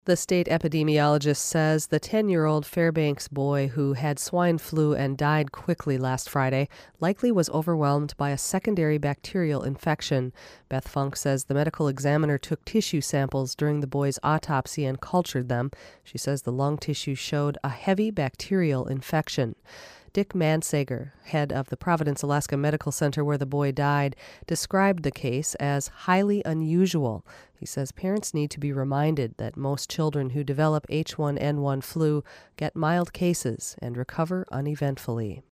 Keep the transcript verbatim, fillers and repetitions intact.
The state epidemiologist says the ten-year-old Fairbanks boy who had swine flu and died quickly last Friday likely was overwhelmed by a secondary bacterial infection. Beth Funk says the medical examiner took tissue samples during the boy's autopsy and cultured them. She says the lung tissue showed a heavy bacterial infection. Dick Mansager, head of the Providence, Alaska Medical Center where the boy died, described the case as highly unusual. He says parents need to be reminded that most children who develop H one N one flu get mild cases and recover uneventfully.